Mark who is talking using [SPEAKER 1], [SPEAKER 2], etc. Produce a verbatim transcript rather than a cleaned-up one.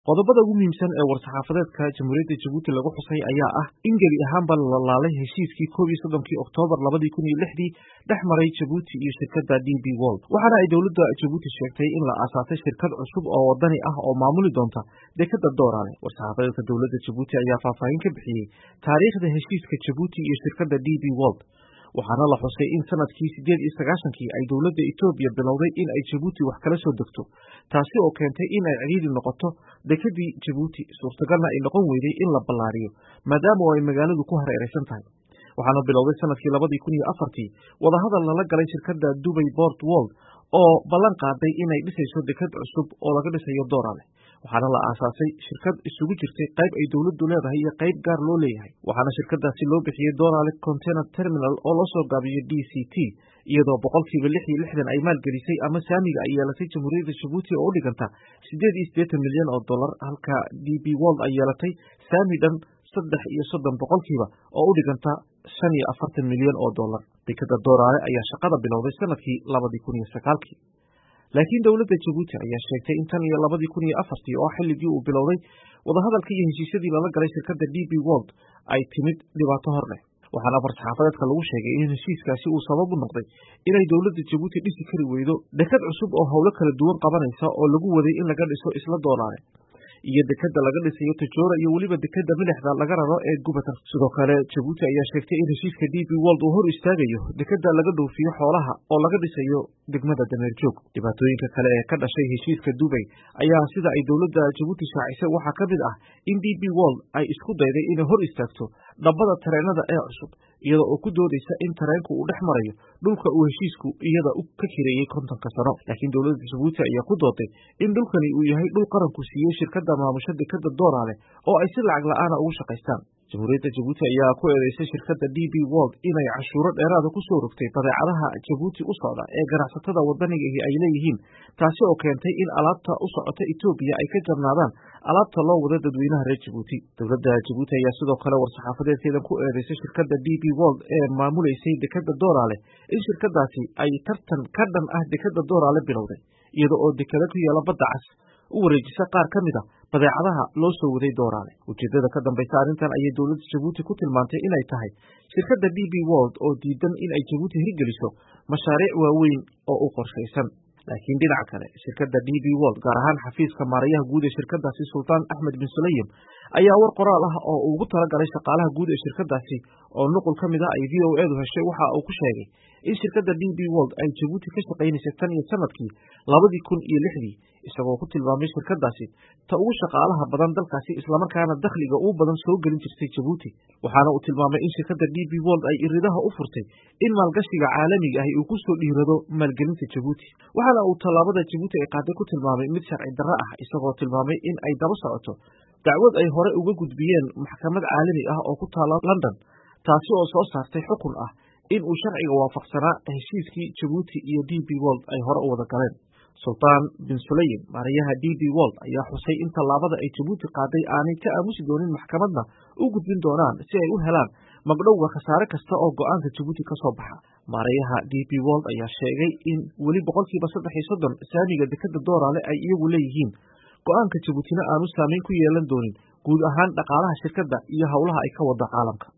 [SPEAKER 1] Qodobada ugu muhiimsan ee war-saxaafadeedka Jamhuuriyadda Jabuuti lagu xusay ayaa ah in gebi ahaanba la laalay heshiiskii koob iyo soddonkii Oktoobar labadii kun iyo lixdii dhex maray Jabuuti iyo shirkadda D P World, waxaana ay dowladda Jabuuti sheegtay in la aasaasay shirkad cusub oo wadani ah oo maamuli doonta dekedda Dooraale. War-saxaafadeedka dowladda Jabuuti ayaa faahfaahin ka bixiyey taariikhda heshiiska Jabuuti iyo shirkadda D P World, waxaana la xusay in sanadkii siddeed iyo sagaashankii ay dowladda Itoobiya bilowday in ay Jabuuti wax kala soo degto, taasi oo keentay in ay cidhiidhi noqoto dekeddii Jabuuti, suurtagalna ay noqon weyday in la ballaariyo maadaama ay magaaladu ku hareeraysan tahay. Waxaana bilowday sanadkii labadii kun iyo afartii wadahadal lala galay shirkadda Dubai Port World oo ballan qaaday inay dhisayso deked cusub oo laga dhisayo Dooraale. Waxaana la aasaasay shirkad isugu jirtay qayb ay dowladdu leedahay iyo qayb gaar loo leeyahay, waxaana shirkadaasi loo bixiyey Dooraale Container Terminal oo loo soo gaabiyo D C T, iyadoo boqolkiiba lix iyo lixdan ay maalgelisay ama saamiga ay yeelatay Jamhuuriyadda Jabuuti oo u dhiganta siddeed iyo siddeetan milyan oo dollar, halka D P World ay yeelatay saami dhan saddex iyo soddon boqolkiiba oo u dhiganta shan iyo afartan milyan oo dollar. Dekedda Dooraale ayaa shaqada bilowday sanadkii labadii kun iyo sagaalkii. laakiin dowladda Jabuuti ayaa sheegtay in tan iyo labadii kun iyo afartii oo xilligii uu bilowday wadahadalka iyo heshiisyadii lala galay shirkadda D P World ay timid dhibaato hor leh. Waxaana war-saxaafadeedka lagu sheegay in heshiiskaasi uu sabab u noqday inay dowladda Jabuuti dhisi kari weydo deked cusub oo howlo kala duwan qabanaysa oo lagu waday in laga dhiso isla Dooraale, iyo dekedda laga dhisayo Tajoora iyo weliba dekedda milixda laga raro ee Gubatan. Sidoo kale Jabuuti ayaa sheegtay in heshiiska D P World uu hor istaagayo dekedda laga dhoofiyo xoolaha oo laga dhisayo degmada Dameer Joog. Dhibaatooyinka kale ee ka dhashay heshiiska Dubai ayaa sida ay dowladda Jabuuti shaacisay waxaa ka mid ah in D P World ay isku dayday inay hor istaagto dhabbada tareenada ee cusub, iyada oo ku doodaysa in tareenku uu dhex marayo dhulka uu heshiisku iyada ka kireeyey kontonka sano. Laakiin dowladda Jabuuti ayaa ku dooday in dhulkani uu yahay dhul qaranku siiyey shirkadda maamusha dekedda Dooraale oo ay si lacag la'aana ugu shaqaystaan. Jamhuuriyadda Jabuuti ayaa ku eedeysay shirkadda D P World inay cashuuro dheeraada ku soo rogtay badeecadaha Jabuuti u socda ee ganacsatada wadaniga ay leeyihiin, taasi oo keentay in alaabta u socota Itoobiya ay ka jarnaadaan alaabta loo wada dadweynaha reer Jabuuti. Dowladda Jabuuti ayaa sidoo kale war-saxaafadeedkeedan ku eedeysay shirkadda D P World ee maamuleysay dekedda Dooraale in shirkadaasi ay tartan ka dhan ah dekedda Dooraale bilowday, iyada oo dekeda ku yaala badda cas u wareejisa qaar ka mid a badeecadaha loo soo waday Dooraale. Ujeeddada ka dambaysa arrintan ayay dowladda Jabuuti ku tilmaantay inay tahay shirkadda D P World oo diidan in ay Jabuuti hirgeliso mashaariic waaweyn oo u qorshaysan. Laakiin dhinaca kale, shirkadda D P World, gaar ahaan xafiiska maarayaha guud ee shirkadaasi Sultaan Axmed bin Sulayim, ayaa war qoraal ah oo ugu talagalay shaqaalaha guud ee shirkadaasi oo nuqul ka mid ah ay V O A du heshay waxa uu ku sheegay in shirkadda D P World ay Jabuuti ka shaqaynaysay tan iyo sanadkii labadii kun iyo lixdii, isagoo ku tilmaamay shirkadaasi ta ugu shaqaalaha badan dalkaasi islamarkaana dakhliga ugu badan soo gelin jirtay Jabuuti. Waxaana uu tilmaamay in shirkadda D P World ay iridaha u furtay in maalgashiga caalamiga ahi uu ku soo dhiirado maalgelinta Jabuuti. Waxaana uu tallaabada Jabuuti ay qaaday ku tilmaamay mid sharci darro ah, isagoo tilmaamay in ay daba socoto dacwad ay hore uga gudbiyeen maxkamad caalami ah oo ku taala London, taasi oo soo saartay xukun ah in uu sharciga waafaqsanaa heshiiskii Jabuuti iyo D P World ay hore u wada galeen. Sultaan bin Sulayim, maarayaha D P World, ayaa xusay in tallaabada ay Jabuuti qaaday aanay ka aamusi doonin maxkamadna u gudbin doonaan si ay u helaan magdhowga khasaare kasta oo go'aanka Jabuuti ka soo baxa. Maarayaha D P World ayaa sheegay in weli boqolkiiba saddex iyo soddon saamiga dekedda Dooraale ay iyagu leeyihiin, go'aanka Jabuutina aanu saameyn ku yeelan doonin guud ahaan dhaqaalaha shirkadda iyo howlaha ay ka wada caalamka.